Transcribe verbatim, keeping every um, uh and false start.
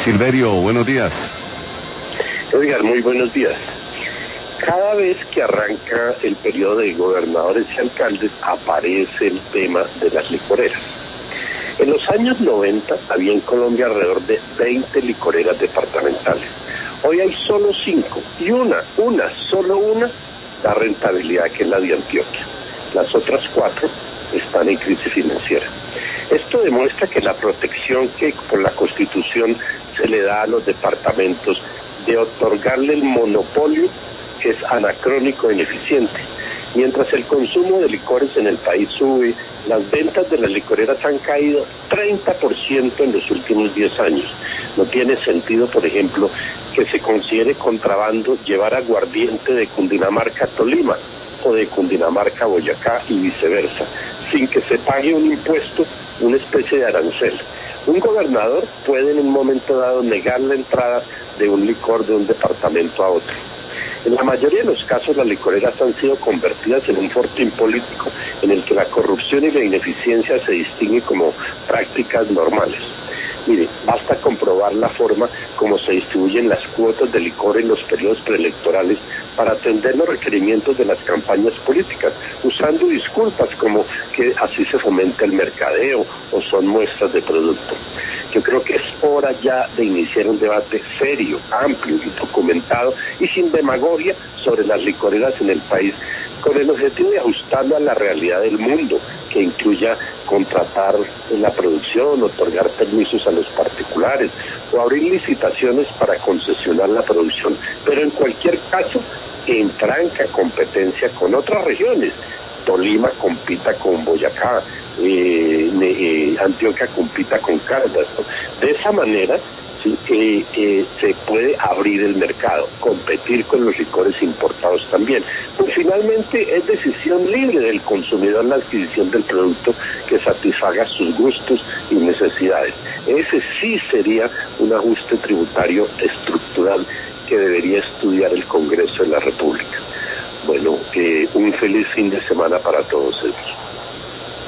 Silverio, buenos días. Edgar, muy buenos días. Cada vez que arranca el periodo de gobernadores y alcaldes aparece el tema de las licoreras. En los años noventa había en Colombia alrededor de veinte licoreras departamentales. Hoy hay solo cinco y una, una, solo una da rentabilidad, que es la de Antioquia. Las otras cuatro están en crisis financiera. Esto demuestra que la protección que por la Constitución se le da a los departamentos de otorgarle el monopolio es anacrónico e ineficiente. Mientras el consumo de licores en el país sube, las ventas de las licoreras han caído treinta por ciento en los últimos diez años. No tiene sentido, por ejemplo, que se considere contrabando llevar aguardiente de Cundinamarca a Tolima o de Cundinamarca a Boyacá y viceversa, sin que se pague un impuesto, una especie de arancel. Un gobernador puede en un momento dado negar la entrada de un licor de un departamento a otro. En la mayoría de los casos las licoreras han sido convertidas en un fortín político en el que la corrupción y la ineficiencia se distinguen como prácticas normales. Mire, basta comprobar la forma como se distribuyen las cuotas de licor en los periodos preelectorales para atender los requerimientos de las campañas políticas, usando disculpas como que así se fomenta el mercadeo o son muestras de producto. Yo creo que es hora ya de iniciar un debate serio, amplio y documentado y sin demagogia sobre las licoreras en el país, con el objetivo de ajustarlo a la realidad del mundo, que incluya contratar la producción, otorgar permisos a los particulares o abrir licitaciones para concesionar la producción, pero en cualquier caso en franca competencia con otras regiones. Tolima compita con Boyacá, eh, eh, Antioquia compita con Caldas, ¿no? De esa manera sí, eh, eh, se puede abrir el mercado, competir con los licores importados también. Pues finalmente es decisión libre del consumidor la adquisición del producto que satisfaga sus gustos y necesidades. Ese sí sería un ajuste tributario estructural que debería estudiar el Congreso de la República. Bueno, eh, un feliz fin de semana para todos ellos.